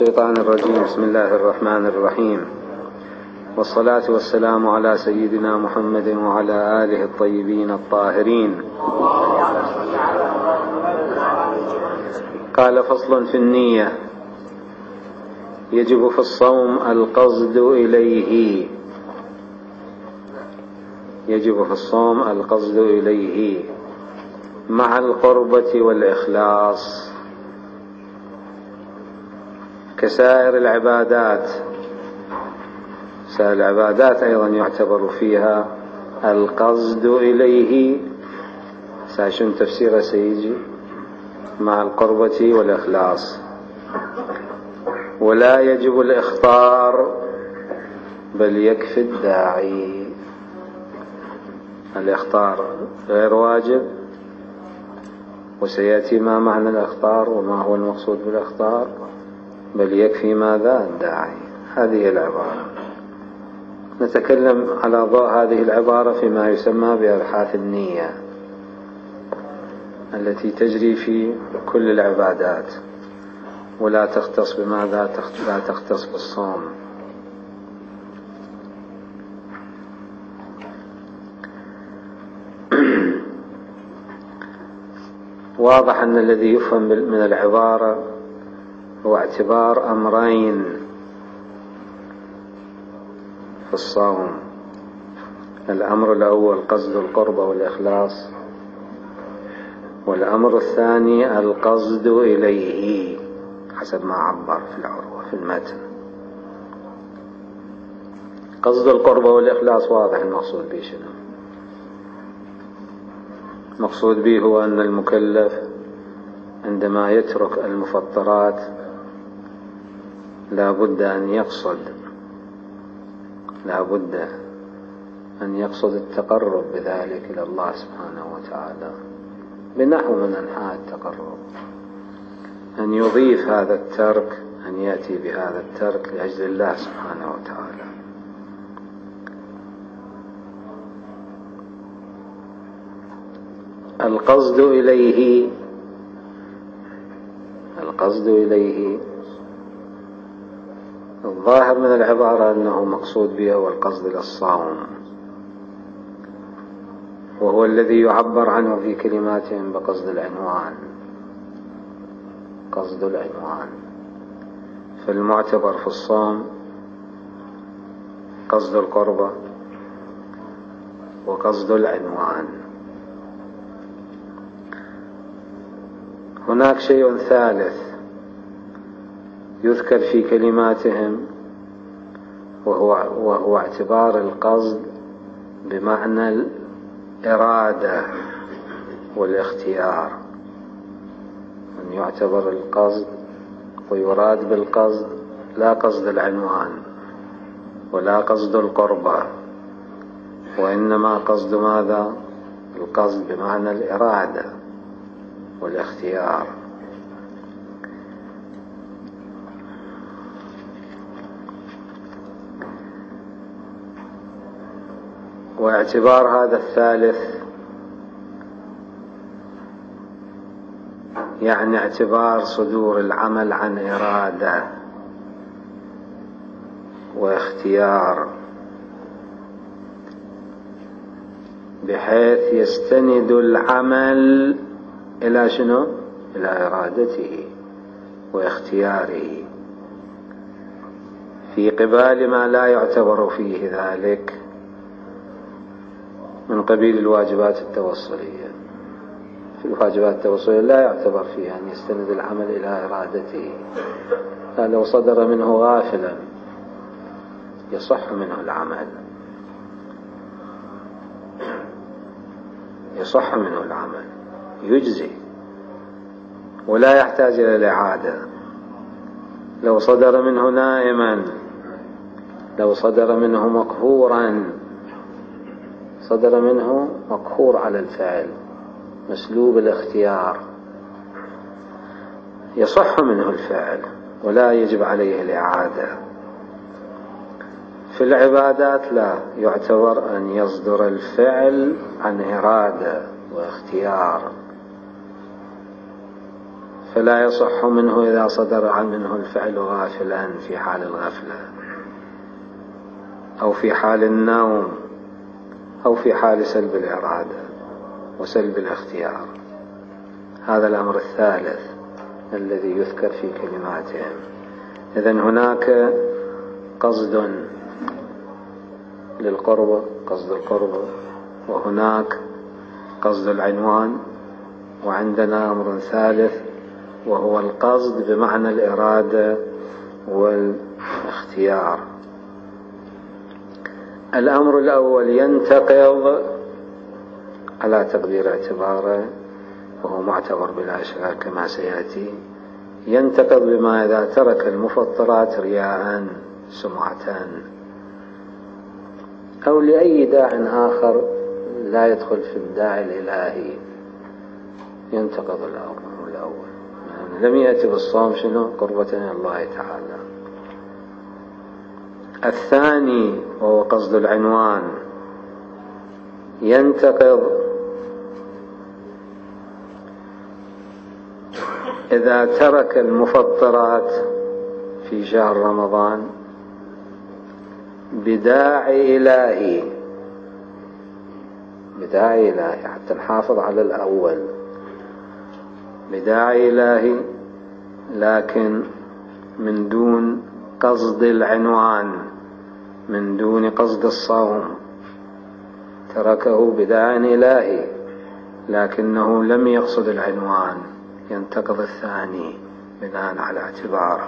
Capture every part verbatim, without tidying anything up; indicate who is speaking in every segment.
Speaker 1: الشيطان الرجيم. بسم الله الرحمن الرحيم، والصلاة والسلام على سيدنا محمد وعلى آله الطيبين الطاهرين. قال: فصل في النية. يجب في الصوم القصد إليه. يجب في الصوم القصد إليه مع القربة والإخلاص كسائر العبادات. سائر العبادات أيضا يعتبر فيها القصد إليه. ساشن تفسير سيجي مع القربة والإخلاص. ولا يجب الإخطار بل يكفي الداعي. الإخطار غير واجب، وسيأتي ما معنى الإخطار وما هو المقصود بالإخطار. بل يكفي ماذا؟ الداعي. هذه العبارة. نتكلم على ضوء هذه العبارة فيما يسمى بأبحاث النية التي تجري في كل العبادات، ولا تختص بماذا؟ لا تختص بالصوم. واضح أن الذي يفهم من العبارة هو اعتبار أمرين في الصوم. الأمر الأول قصد القربة والإخلاص، والأمر الثاني القصد إليه حسب ما عبر في العروة في المتن. قصد القربة والإخلاص واضح المقصود به شنو. المقصود به هو أن المكلف عندما يترك المفطرات لا بد أن يقصد لا بد أن يقصد التقرب بذلك إلى الله سبحانه وتعالى بنحو من أنحاء التقرب، أن يضيف هذا الترك، أن يأتي بهذا الترك لأجل الله سبحانه وتعالى. القصد إليه القصد إليه الظاهر من العبارة أنه مقصود به هو القصد إلى الصوم، وهو الذي يعبر عنه في كلماتهم بقصد العنوان. قصد العنوان. فالمعتبر في الصوم قصد القربة وقصد العنوان. هناك شيء ثالث يذكر في كلماتهم، وهو, وهو اعتبار القصد بمعنى الإرادة والاختيار. أن يعتبر القصد ويراد بالقصد لا قصد العنوان ولا قصد القربة، وإنما قصد ماذا؟ القصد بمعنى الإرادة والاختيار. واعتبار هذا الثالث يعني اعتبار صدور العمل عن إرادة واختيار، بحيث يستند العمل إلى شنو؟ إلى إرادته واختياره، في قبال ما لا يعتبر فيه ذلك من قبيل الواجبات التوصلية. في الواجبات التوصلية لا يعتبر فيها أن يستند العمل إلى إرادته. لو صدر منه غافلا يصح منه العمل يصح منه العمل يجزي ولا يحتاج إلى الإعادة. لو صدر منه نائما، لو صدر منه مقهورا، صدر منه مقهور على الفعل مسلوب الاختيار، يصح منه الفعل ولا يجب عليه الإعادة. في العبادات لا يعتبر أن يصدر الفعل عن إرادة واختيار، فلا يصح منه إذا صدر عن منه الفعل غافلا في حال الغفلة أو في حال النوم أو في حال سلب الإرادة وسلب الاختيار. هذا الأمر الثالث الذي يذكر في كلماتهم. إذن هناك قصد للقرب، قصد القرب، وهناك قصد العنوان، وعندنا أمر ثالث وهو القصد بمعنى الإرادة والاختيار. الأمر الأول ينتقض على تقدير اعتباره، وهو معتبر بلا شك كما سيأتي. ينتقض بما إذا ترك المفطرات رياء، سمعة، أو لأي داع آخر لا يدخل في الداعي الإلهي، ينتقض الأمر الأول. يعني لم يأتي بالصوم شنو؟ قربة إلى الله تعالى. الثاني وهو قصد العنوان ينتقض إذا ترك المفطرات في شهر رمضان بداعي إلهي، بداعي إلهي حتى نحافظ على الأول، بداعي إلهي لكن من دون قصد العنوان، من دون قصد الصوم. تركه بداعي إلهي لكنه لم يقصد العنوان، ينتقض الثاني بناء على اعتباره.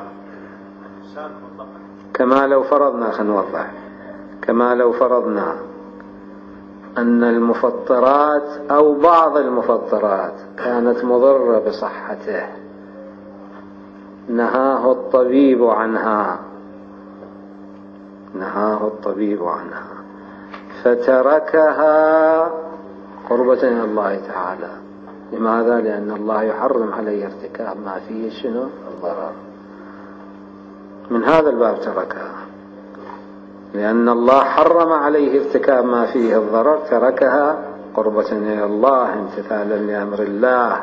Speaker 1: كما لو فرضنا، خلينا نوضح، كما لو فرضنا أن المفطرات أو بعض المفطرات كانت مضرة بصحته، نهاه الطبيب عنها، نهاه الطبيب عنها فتركها قربة إلى الله تعالى. لماذا؟ لأن الله يحرم عليه ارتكاب ما فيه شنو؟ الضرر. من هذا الباب تركها، لأن الله حرم عليه ارتكاب ما فيه الضرر، تركها قربة إلى الله امتثالا لأمر الله.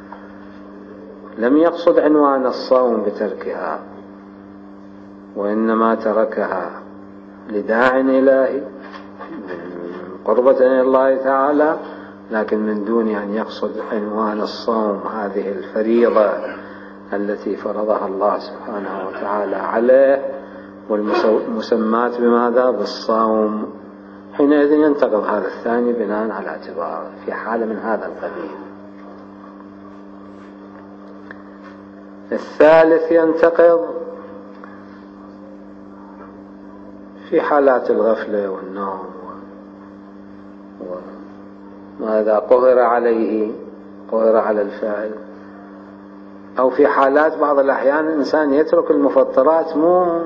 Speaker 1: لم يقصد عنوان الصوم بتركها، وإنما تركها لداع إلهي قربة إلى الله تعالى، لكن من دون أن يقصد عنوان الصوم، هذه الفريضة التي فرضها الله سبحانه وتعالى عليه والمسمات بماذا؟ بالصوم. حينئذ ينتقض هذا الثاني بناء على اعتباره في حالة من هذا القبيل. الثالث ينتقض في حالات الغفلة والنوم وماذا قهر عليه، قهر على الفاعل، أو في حالات بعض الأحيان الإنسان يترك المفطرات مو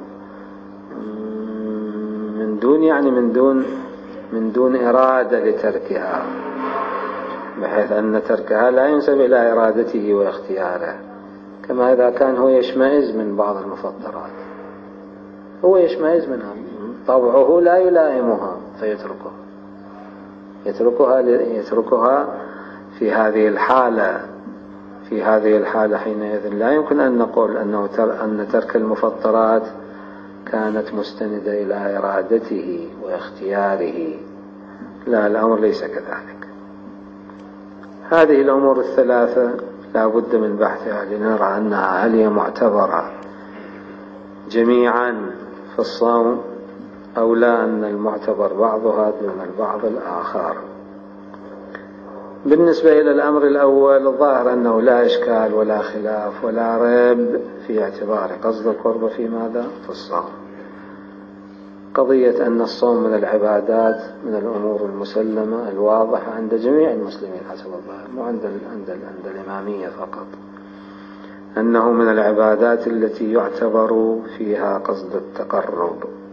Speaker 1: من دون يعني من دون من دون إرادة لتركها، بحيث أن تركها لا ينسب إلى إرادته واختياره، كما إذا كان هو يشمئز من بعض المفطرات، هو يشمئز منها، طبعه لا يلائمها فيتركها، يتركها يتركها في هذه الحالة. في هذه الحالة حينئذ لا يمكن أن نقول أنه تر أن ترك المفطرات كانت مستندة إلى إرادته واختياره، لا، الأمر ليس كذلك. هذه الأمور الثلاثة لا بد من بحثها لنرى أنها هل هي معتبرة جميعا في الصوم أو لا، أن المعتبر بعضها دون البعض الآخر. بالنسبة إلى الأمر الأول الظاهر أنه لا إشكال ولا خلاف ولا ريب في اعتبار قصد القرب في ماذا؟ في الصوم. قضية أن الصوم من العبادات من الأمور المسلمة الواضحة عند جميع المسلمين حسب الظاهر، مو عند عند عند الإمامية فقط، أنه من العبادات التي يعتبر فيها قصد التقرب.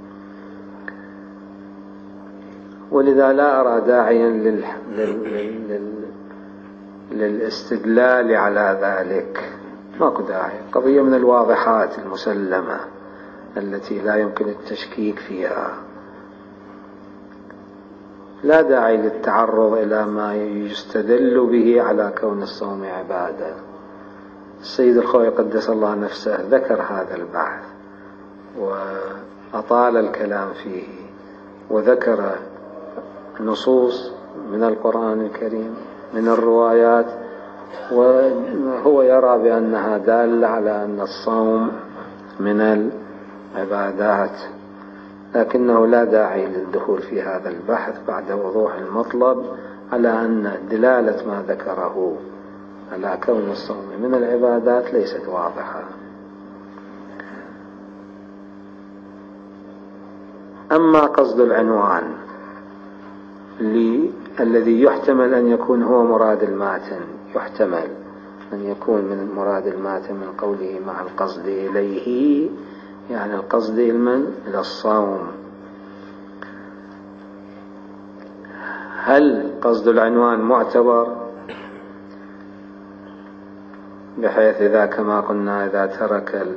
Speaker 1: ولذا لا أرى داعيا لل... لل... لل... للاستدلال على ذلك، ماكو داعي. قضية من الواضحات المسلمة التي لا يمكن التشكيك فيها، لا داعي للتعرض إلى ما يستدل به على كون الصوم عبادة. السيد الخوئي قدس الله نفسه ذكر هذا البحث وأطال الكلام فيه، وذكر نصوص من القرآن الكريم من الروايات، وهو يرى بأنها دالة على أن الصوم من العبادات، لكنه لا داعي للدخول في هذا البحث بعد وضوح المطلب على أن دلالة ما ذكره على كون الصوم من العبادات ليست واضحة. أما قصد العنوان الذي يحتمل أن يكون هو مراد الماتن، يحتمل أن يكون من مراد الماتن من قوله مع القصد إليه، يعني القصد المن إلى الصوم. هل قصد العنوان معتبر بحيث إذا كما قلنا إذا ترك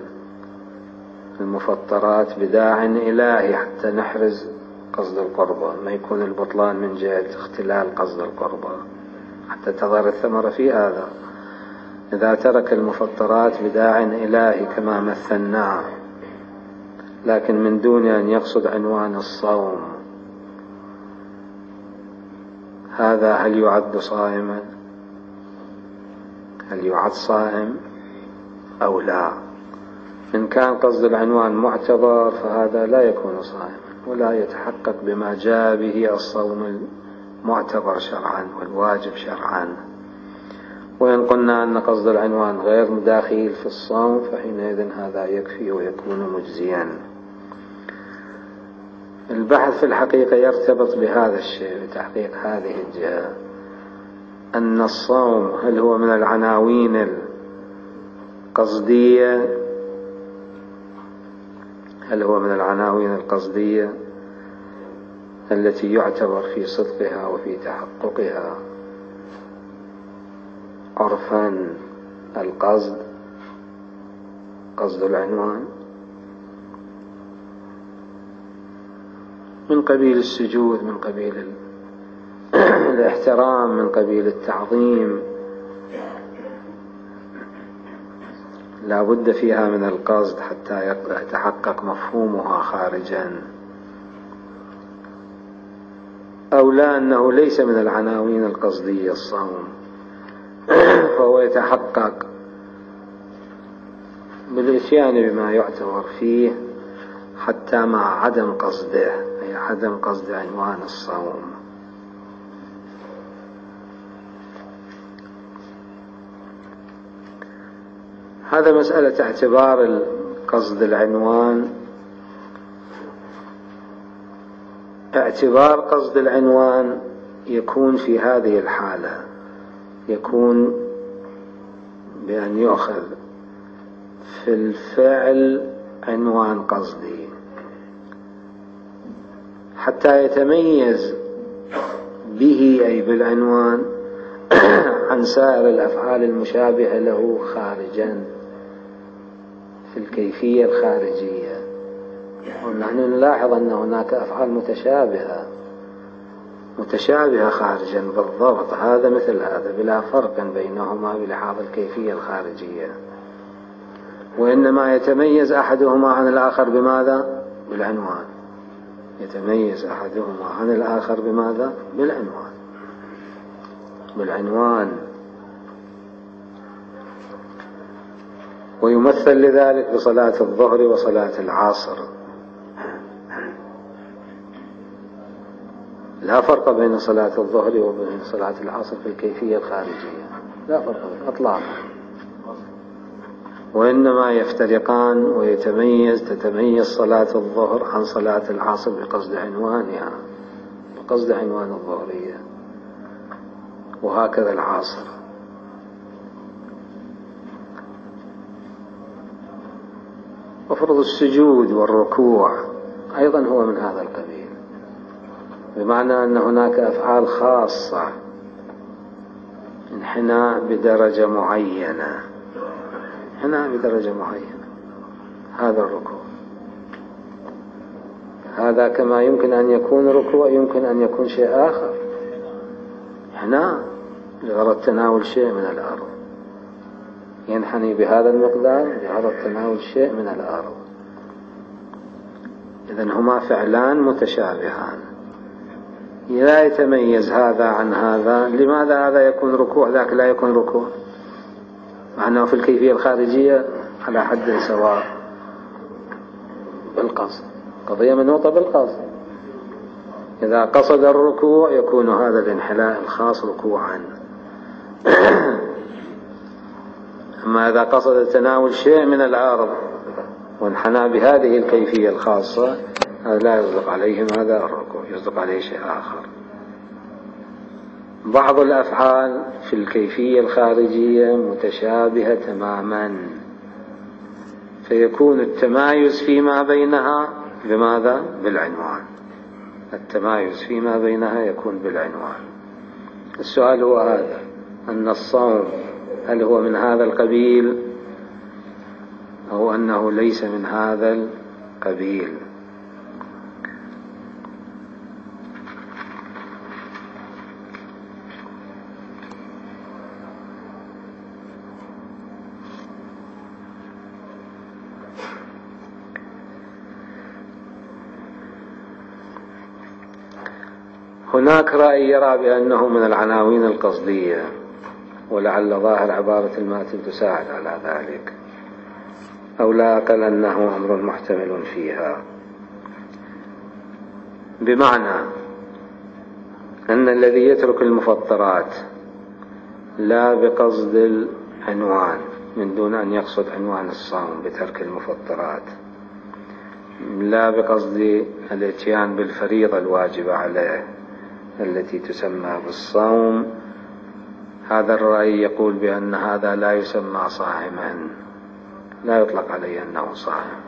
Speaker 1: المفطرات بداع إلهي حتى نحرز قصد القربة، ما يكون البطلان من جهة اختلال قصد القربة حتى تظهر الثمرة في هذا. إذا ترك المفطرات بداع إلهي كما مثلناه لكن من دون أن يقصد عنوان الصوم، هذا هل يعد صائما؟ هل يعد صائم أو لا؟ إن كان قصد العنوان معتبر فهذا لا يكون صائما ولا يتحقق بما جاء به الصوم المعتبر شرعا والواجب شرعا. وإن قلنا أن قصد العنوان غير مداخل في الصوم فحينئذ هذا يكفي ويكون مجزيا. البحث في الحقيقة يرتبط بهذا الشيء، بتحقيق هذه الجهة، أن الصوم هل هو من العناوين القصدية هل هو من العناوين القصدية التي يعتبر في صدقها وفي تحققها عرفا القصد قصد العنوان من قبيل السجود، من قبيل الاحترام، من قبيل التعظيم، لا بد فيها من القصد حتى يتحقق مفهومها خارجا، أو لا أنه ليس من العناوين القصدية الصوم فهو يتحقق بالإتيان بما يعتبر فيه حتى مع عدم قصده، أي عدم قصد عنوان الصوم. هذا مسألة اعتبار قصد العنوان. اعتبار قصد العنوان يكون في هذه الحالة، يكون بأن يؤخذ في الفعل عنوان قصدي حتى يتميز به أي بالعنوان عن سائر الأفعال المشابهة له خارجا في الكيفية الخارجية. ونحن نلاحظ أن هناك أفعال متشابهة متشابهة خارجا بالضبط، هذا مثل هذا بلا فرق بينهما بلحاظ الكيفية الخارجية، وإنما يتميز أحدهما عن الآخر بماذا؟ بالعنوان. يتميز أحدهما عن الآخر بماذا؟ بالعنوان. بالعنوان ويمثل لذلك بصلاة الظهر وصلاة العصر. لا فرق بين صلاة الظهر وبين صلاة العصر في الكيفية الخارجية، لا فرق إطلاقا، وإنما يفترقان ويتميز تتميز صلاة الظهر عن صلاة العصر بقصد عنوانها، بقصد عنوان الظهرية، وهكذا العصر. وفرض السجود والركوع أيضا هو من هذا القبيل، بمعنى أن هناك أفعال خاصة انحناء بدرجة معينة، انحناء بدرجة معينة، هذا الركوع، هذا كما يمكن أن يكون ركوع يمكن أن يكون شيء آخر، انحناء لغرض تناول شيء من الأرض، ينحني بهذا المقدار بهذا التناول شيء من الأرض. إذن هما فعلان متشابهان، لا يتميز هذا عن هذا. لماذا هذا يكون ركوع ذاك لا يكون ركوع؟ مع أنه في الكيفية الخارجية على حد سواء بالقصد، قضية منوطة بالقصد. إذا قصد الركوع يكون هذا الانحناء الخاص ركوعا، أما إذا قصد تناول شيء من الأرض وانحنى بهذه الكيفية الخاصة هذا لا يصدق عليه هذا الركوع، يصدق عليه شيء آخر. بعض الأفعال في الكيفية الخارجية متشابهة تماما، فيكون التمايز فيما بينها بماذا؟ بالعنوان. التمايز فيما بينها يكون بالعنوان. السؤال هو هذا، أن الصوم هل هو من هذا القبيل أو أنه ليس من هذا القبيل؟ هناك رأي يرى بأنه من العناوين القصدية، ولعل ظاهر عبارة الماتن تساعد على ذلك، أو لا أقل أنه أمر محتمل فيها، بمعنى أن الذي يترك المفطرات لا بقصد العنوان من دون أن يقصد عنوان الصوم بترك المفطرات، لا بقصد الاتيان بالفريضة الواجبة عليه التي تسمى بالصوم، هذا الرأي يقول بأن هذا لا يسمى صائما، لا يطلق عليه أنه صائم،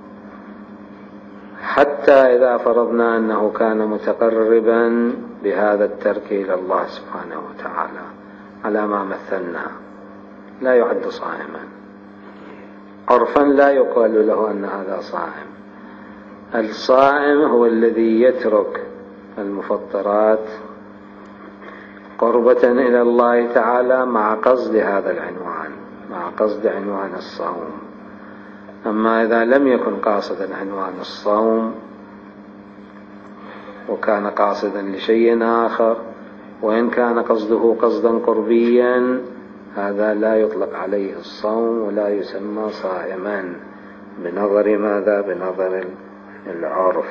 Speaker 1: حتى إذا فرضنا أنه كان متقربا بهذا الترك إلى الله سبحانه وتعالى على ما مثلنا، لا يعد صائما عرفا، لا يقال له أن هذا صائم. الصائم هو الذي يترك المفطرات قربة إلى الله تعالى مع قصد هذا العنوان، مع قصد عنوان الصوم. أما إذا لم يكن قاصدا عنوان الصوم وكان قاصدا لشيء آخر، وإن كان قصده قصدا قربيا، هذا لا يطلق عليه الصوم ولا يسمى صائما بنظر ماذا؟ بنظر العرف.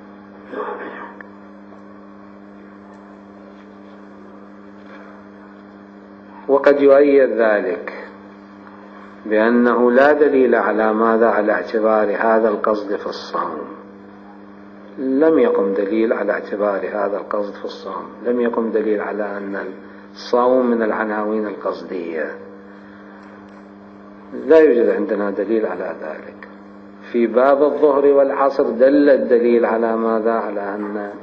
Speaker 1: وقد يؤيد ذلك بأنه لا دليل على ماذا؟ على اعتبار هذا القصد في الصوم. لم يقم دليل على اعتبار هذا القصد في الصوم، لم يقم دليل على أن الصوم من العناوين القصدية، لا يوجد عندنا دليل على ذلك. في باب الظهر والعصر دل الدليل على ماذا؟ على أن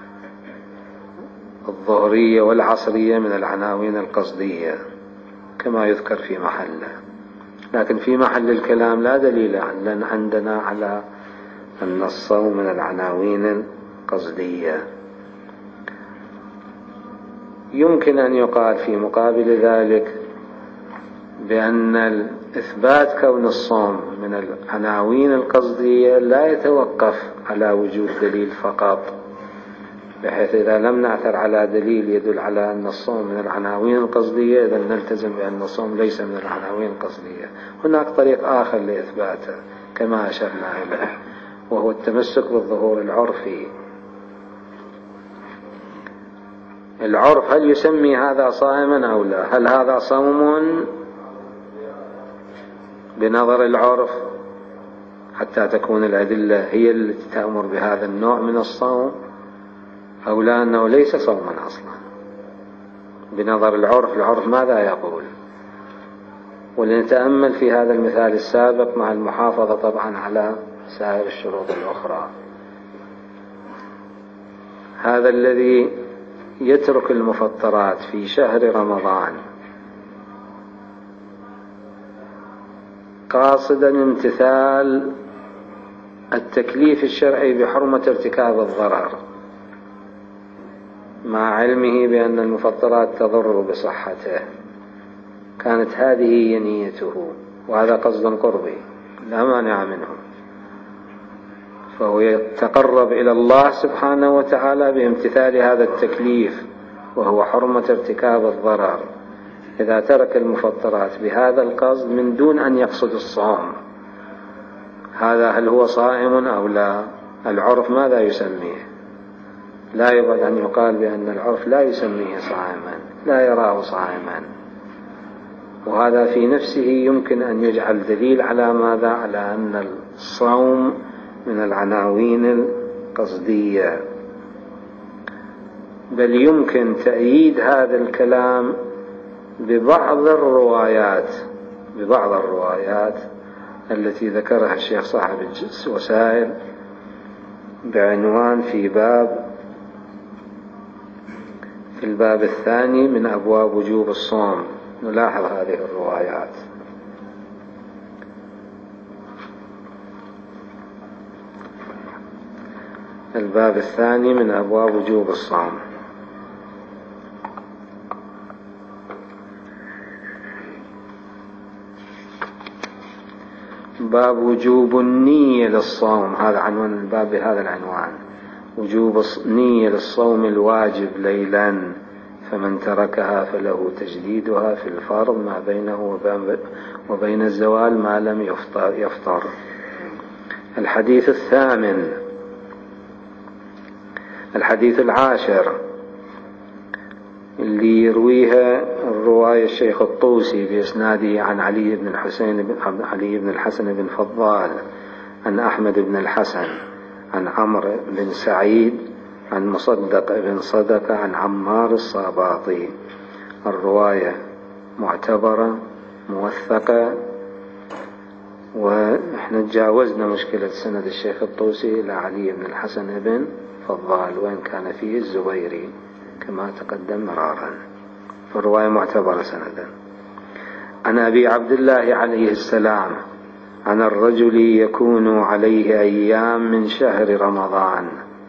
Speaker 1: الظهرية والعصرية من العناوين القصدية كما يذكر في محله، لكن في محل الكلام لا دليل عندنا على أن الصوم من العناوين القصدية. يمكن أن يقال في مقابل ذلك بأن الإثبات كون الصوم من العناوين القصدية لا يتوقف على وجود دليل فقط، بحيث إذا لم نعثر على دليل يدل على أن الصوم من العناوين القصدية إذا نلتزم بأن الصوم ليس من العناوين القصدية. هناك طريق آخر لإثباته كما أشرنا إليه، وهو التمسك بالظهور العرفي. العرف هل يسمي هذا صائما أو لا؟ هل هذا صوم بنظر العرف حتى تكون الأدلة هي التي تأمر بهذا النوع من الصوم، أو لا أنه ليس صوما أصلا بنظر العرف؟ العرف ماذا يقول؟ ولنتأمل في هذا المثال السابق مع المحافظة طبعا على سائر الشروط الأخرى. هذا الذي يترك المفطرات في شهر رمضان قاصدا امتثال التكليف الشرعي بحرمة ارتكاب الضرر، مع علمه بأن المفطرات تضر بصحته، كانت هذه هي نيته وهذا قصد قربي لا مانع منه، فهو يتقرب إلى الله سبحانه وتعالى بامتثال هذا التكليف وهو حرمة ارتكاب الضرر. إذا ترك المفطرات بهذا القصد من دون أن يقصد الصوم، هذا هل هو صائم أو لا؟ العرف ماذا يسميه؟ لا يبعد أن يقال بأن العرف لا يسميه صائما، لا يراه صائما، وهذا في نفسه يمكن أن يجعل دليل على ماذا؟ على أن الصوم من العناوين القصدية. بل يمكن تأييد هذا الكلام ببعض الروايات ببعض الروايات التي ذكرها الشيخ صاحب الوسائل بعنوان في باب في الباب الثاني من أبواب وجوب الصوم. نلاحظ هذه الروايات: الباب الثاني من أبواب وجوب الصوم، باب وجوب النية للصوم. هذا عنوان الباب بهذا العنوان: وجوب النية للصوم الواجب ليلا، فمن تركها فله تجديدها في الفرض ما بينه وبين الزوال ما لم يفطر, يفطر. الحديث الثامن الحديث العاشر اللي يرويها الرواية الشيخ الطوسي بإسناده عن علي بن الحسين بن علي بن الحسن بن فضال عن أحمد بن الحسن عن عمرو بن سعيد عن مصدق بن صدقة عن عمار الصاباطي. الرواية معتبرة موثقة، ونحن تجاوزنا مشكلة سند الشيخ الطوسي إلى علي بن الحسن بن فضال، وإن كان فيه الزبيري كما تقدم مرارا، فالرواية معتبرة سندا. عن أبي عبد الله عليه السلام عن الرجل يكون عليه أيام من شهر رمضان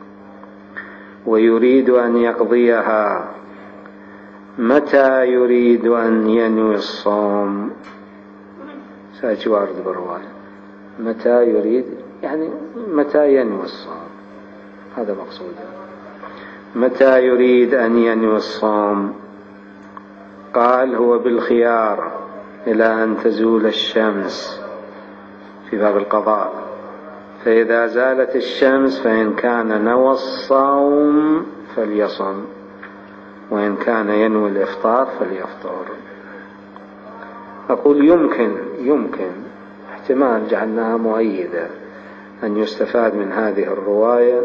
Speaker 1: ويريد أن يقضيها، متى يريد أن ينوي الصوم؟ سأجي وارد بالرواية متى يريد، يعني متى ينوي الصوم، هذا مقصود. متى يريد أن ينوي الصوم؟ قال: هو بالخيار إلى أن تزول الشمس، في باب القضاء، فإذا زالت الشمس فإن كان نوى الصوم فليصم، وإن كان ينوي الإفطار فليفطر. أقول يمكن يمكن احتمال جعلناها مؤيدة أن يستفاد من هذه الرواية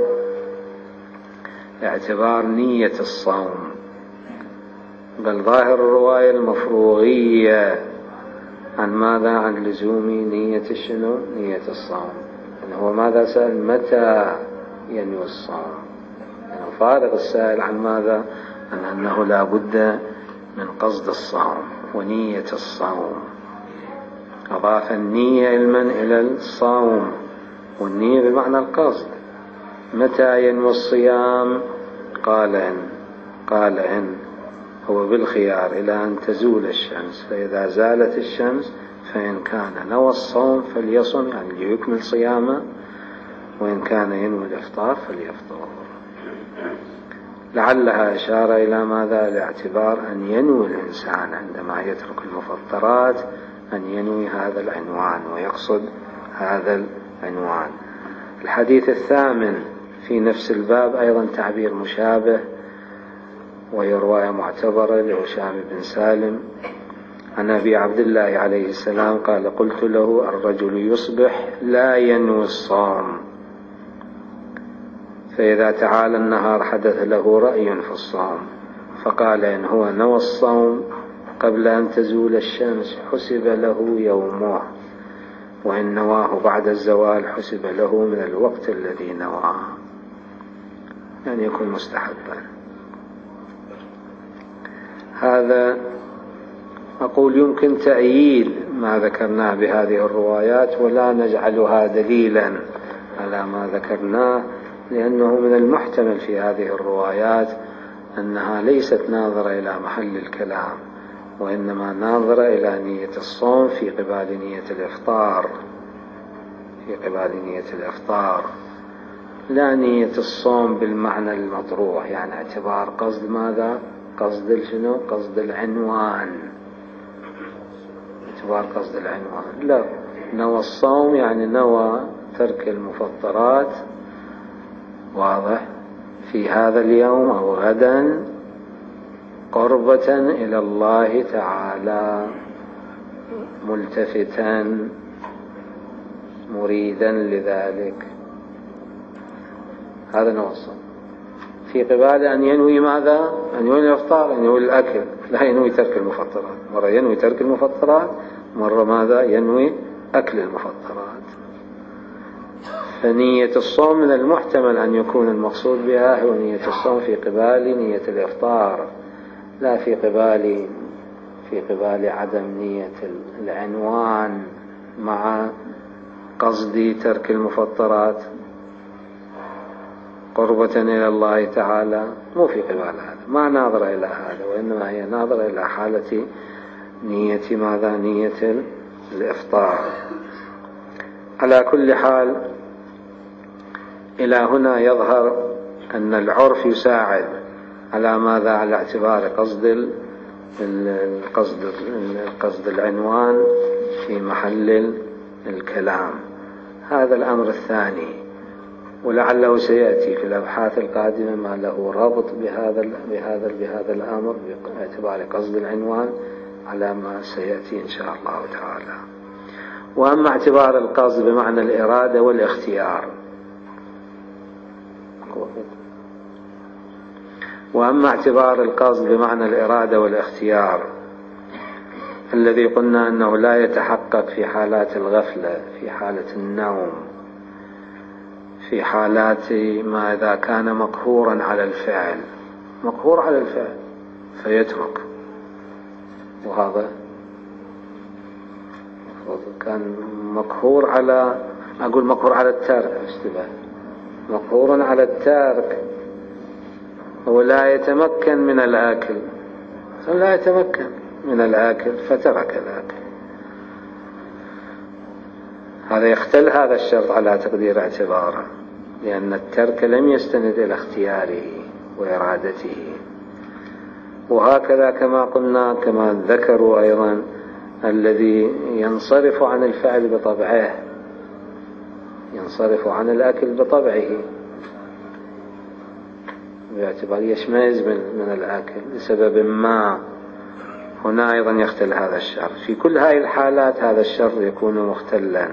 Speaker 1: اعتبار نية الصوم، بل ظاهر الرواية المفروغية عن ماذا؟ عن لزوم نية الشنو؟ نية الصوم. يعني هو ماذا سأل؟ متى ينوي الصوم؟ يعني فارغ السائل عن ماذا؟ عن أنه لا بد من قصد الصوم ونية الصوم. أضاف النية علما إلى الصوم، والنية بمعنى القصد. متى ينوي الصيام؟ قال إن قال إن هو بالخيار إلى أن تزول الشمس، فإذا زالت الشمس فإن كان نوى الصوم فليصم، يعني ليكمل صيامه، وإن كان ينوي الإفطار فليفطر. لعلها إشارة إلى ماذا؟ لاعتبار أن ينوي الإنسان عندما يترك المفطرات أن ينوي هذا العنوان ويقصد هذا العنوان. الحديث الثامن في نفس الباب أيضا تعبير مشابه، وهي رواية معتبرة لهشام بن سالم عن أبي عبد الله عليه السلام قال: قلت له: الرجل يصبح لا ينوي الصوم، فإذا تعالى النهار حدث له رأي في الصوم، فقال: إن هو نوى الصوم قبل أن تزول الشمس حسب له يومه، وإن نواه بعد الزوال حسب له من الوقت الذي نواه، يعني يكون مستحبا. هذا أقول يمكن تأييد ما ذكرناه بهذه الروايات، ولا نجعلها دليلا على ما ذكرناه، لأنه من المحتمل في هذه الروايات أنها ليست ناظرة إلى محل الكلام، وإنما ناظر إلى نية الصوم في قبال نية الإفطار، في قبال نية الإفطار، لا نية الصوم بالمعنى المطروح، يعني اعتبار قصد ماذا؟ قصد شنو؟ قصد العنوان، اعتبار قصد العنوان. لا، نوى الصوم يعني نوى ترك المفطرات، واضح، في هذا اليوم أو غدا قربة إلى الله تعالى، ملتفتا مريدا لذلك، هذا نوى الصوم. في قبال أن ينوي ماذا؟ أن ينوي الإفطار، أن ينوي الأكل، لا ينوي ترك المفطرات، مرة ينوي ترك المفطرات، مرة ماذا؟ ينوي أكل المفطرات. فنية الصوم من المحتمل أن يكون المقصود بها هو نية الصوم في قبال نية الإفطار، لا في قبال في قبال عدم نية العنوان مع قصد ترك المفطرات قربة إلى الله تعالى، مو في قبال هذا، ما ناظر إلى هذا، وإنما هي ناظر إلى حالة نية ماذا؟ نية الإفطار. على كل حال إلى هنا يظهر أن العرف يساعد على ماذا؟ على اعتبار قصد القصد قصد العنوان في محل الكلام. هذا الأمر الثاني، ولعله سيأتي في الأبحاث القادمة ما له ربط بهذا بهذا بهذا الأمر باعتبار قصد العنوان على ما سيأتي إن شاء الله تعالى. وأما اعتبار القصد بمعنى الإرادة والاختيار، وأما اعتبار القصد بمعنى الإرادة والاختيار الذي قلنا أنه لا يتحقق في حالات الغفلة، في حالة النوم، في حالات ما إذا كان مقهورا على الفعل، مقهور على الفعل فيترك، وهذا كان مقهور على، أقول مقهور على الترك، اشتباه، مقهور على الترك ولا يتمكن من الآكل، لا يتمكن من الآكل فترك الآكل، هذا يختل هذا الشرط على تقدير اعتباره، لأن الترك لم يستند إلى اختياره وإرادته. وهكذا كما قلنا، كما ذكروا أيضا، الذي ينصرف عن الفعل بطبعه، ينصرف عن الأكل بطبعه باعتبار يشمئز من الأكل لسبب ما، هنا أيضا يختل هذا الشر. في كل هذه الحالات هذا الشر يكون مختلا،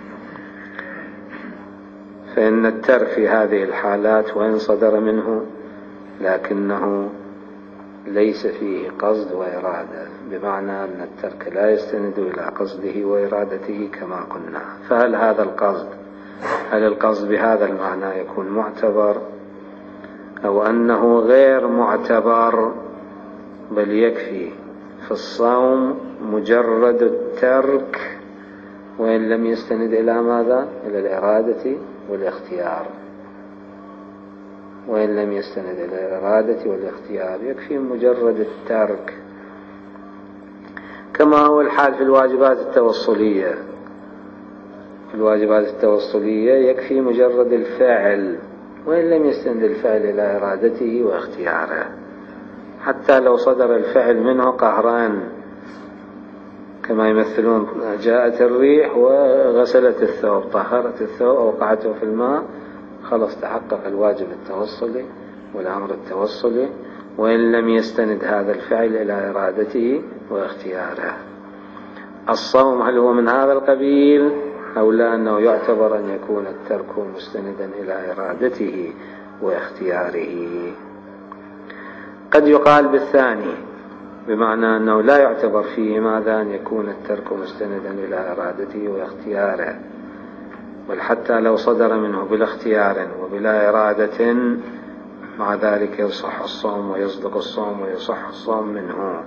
Speaker 1: فإن الترك في هذه الحالات وإن صدر منه لكنه ليس فيه قصد وإرادة، بمعنى أن الترك لا يستند إلى قصده وإرادته كما قلنا. فهل هذا القصد، هل القصد بهذا المعنى يكون معتبر أو أنه غير معتبر؟ بل يكفي في الصوم مجرد الترك وإن لم يستند إلى ماذا؟ إلى الإرادة والاختيار، وإن لم يستند إلى الإرادة والاختيار يكفي مجرد الترك، كما هو الحال في الواجبات التوصلية. في الواجبات التوصلية يكفي مجرد الفعل وإن لم يستند الفعل إلى إرادته واختياره، حتى لو صدر الفعل منه قهران، كما يمثلون جاءت الريح وغسلت الثوب، طهرت الثوب أوقعته في الماء، خلص تحقق الواجب التوصلي والأمر التوصلي، وإن لم يستند هذا الفعل إلى إرادته واختياره. الصوم هل هو من هذا القبيل أو لا؟ أنه يعتبر أن يكون الترك مستندا إلى إرادته واختياره. قد يقال بالثاني، بمعنى أنه لا يعتبر فيه ماذا؟ أن يكون الترك مستندا إلى إرادته واختياره، بل حتى لو صدر منه بلا اختيار وبلا إرادة مع ذلك يصح الصوم ويصدق الصوم ويصح الصوم منه.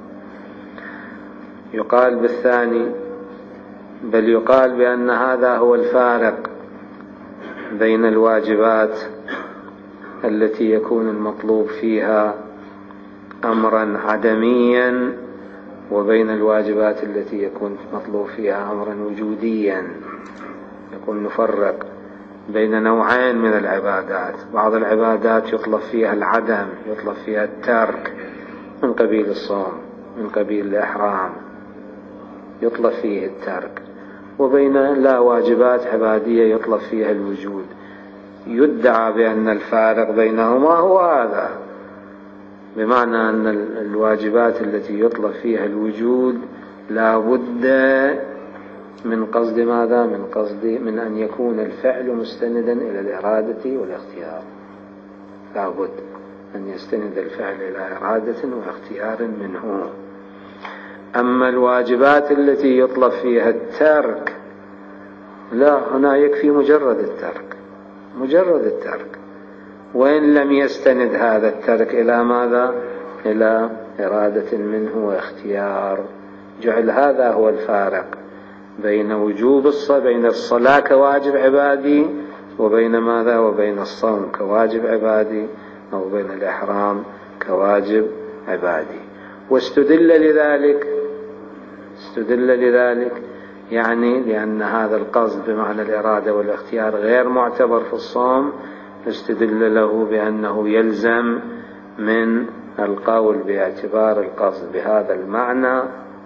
Speaker 1: يقال بالثاني، بل يقال بأن هذا هو الفارق بين الواجبات التي يكون المطلوب فيها أمرا عدميا وبين الواجبات التي يكون مطلوب فيها أمرا وجوديا. يكون نفرق بين نوعين من العبادات. بعض العبادات يطلب فيها العدم، يطلب فيها الترك، من قبيل الصوم، من قبيل الإحرام يطلب فيه الترك، وبين لا واجبات عبادية يطلب فيها الوجود. يدعى بأن الفارق بينهما هو هذا، بمعنى أن الواجبات التي يطلب فيها الوجود لا بد من قصد ماذا؟ من قصد من أن يكون الفعل مستندا إلى الإرادة والاختيار. لا بد أن يستند الفعل إلى إرادة واختيار منه. أما الواجبات التي يطلب فيها الترك لا، هنا يكفي مجرد الترك، مجرد الترك، وإن لم يستند هذا الترك إلى ماذا؟ إلى إرادة منه واختيار. جعل هذا هو الفارق بين وجوب الصلاة، بين الصلاة كواجب عبادي، وبين ماذا؟ وبين الصوم كواجب عبادي، أو بين الإحرام كواجب عبادي. واستدل لذلك استدل لذلك يعني لأن هذا القصد بمعنى الإرادة والاختيار غير معتبر في الصوم، استدل له بأنه يلزم من القول باعتبار القصد بهذا المعنى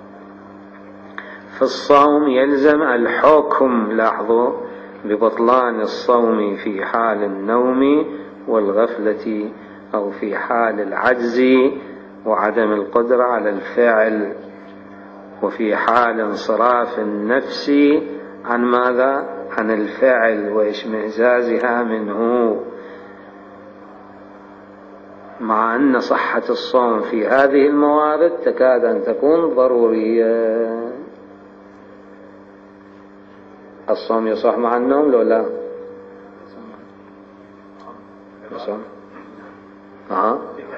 Speaker 1: في الصوم يلزم الحكم، لاحظوا، ببطلان الصوم في حال النوم والغفلة، أو في حال العجز وعدم القدرة على الفعل، وفي حال انصراف النفس عن ماذا؟ عن الفعل وإشمئزازها منه. مع أن صحة الصوم في هذه الموارد تكاد أن تكون ضرورية. الصوم يصح مع النوم لو لا؟ يصح أه؟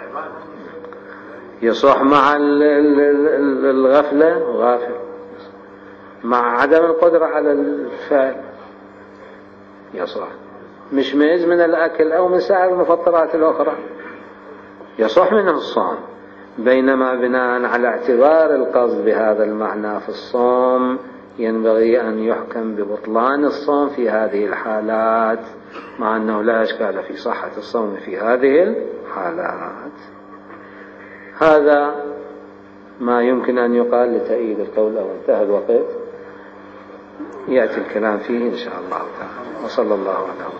Speaker 1: يصح مع الغفلة، غافل، مع عدم القدرة على الفعل يصح، مشمئز من الأكل أو من سائر المفطرات الأخرى يصح منه الصوم. بينما بناء على اعتبار القصد بهذا المعنى في الصوم ينبغي أن يحكم ببطلان الصوم في هذه الحالات، مع أنه لا إشكال في صحة الصوم في هذه الحالات. هذا ما يمكن أن يقال لتأييد القول، أو انتهى الوقت، يأتي الكلام فيه إن شاء الله تعالى. وصلى الله على